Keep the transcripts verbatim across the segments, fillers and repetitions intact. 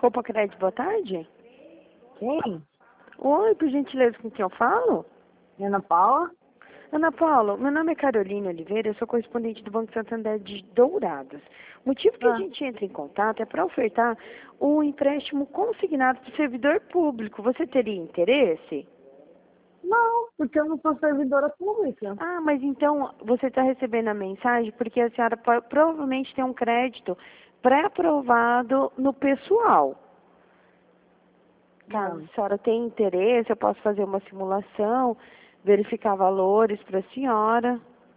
Copa Crédito, boa tarde. Quem? Oi, por gentileza, com quem eu falo? Ana Paula? Ana Paula, meu nome é Carolina Oliveira, eu sou correspondente do Banco Santander de Dourados. O motivo que Ah. a gente entra em contato é para ofertar um empréstimo consignado para o servidor público. Você teria interesse? Não, porque eu não sou servidora pública. Ah, mas então você está recebendo a mensagem porque a senhora po- provavelmente tem um crédito pré-aprovado no pessoal. Caso Não. a senhora tenha interesse, eu posso fazer uma simulação, verificar valores para a senhora.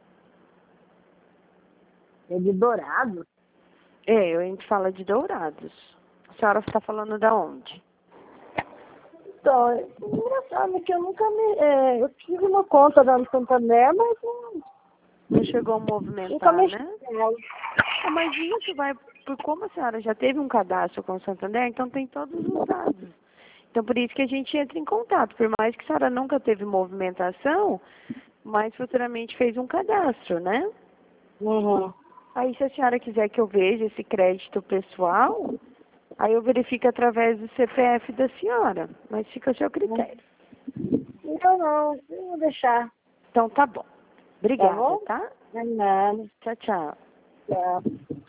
É de Dourado? É, a gente fala de Dourados. A senhora está falando da onde? Então, é engraçado que eu nunca me... É, eu tive uma conta lá no Santander, mas não, Não chegou a nunca movimentar, mexi né? nela. Ah, mas isso vai, por como a senhora já teve um cadastro com o Santander, então tem todos os dados. Então, por isso que a gente entra em contato. Por mais que a senhora nunca teve movimentação, mas futuramente fez um cadastro, né? Uhum. Aí, se a senhora quiser que eu veja esse crédito pessoal, aí eu verifico através do C P F da senhora. Mas fica a seu critério. Então não, eu vou deixar. Então, tá bom. Tá Obrigada, bom? tá? Não é nada. Tchau, tchau. Tchau.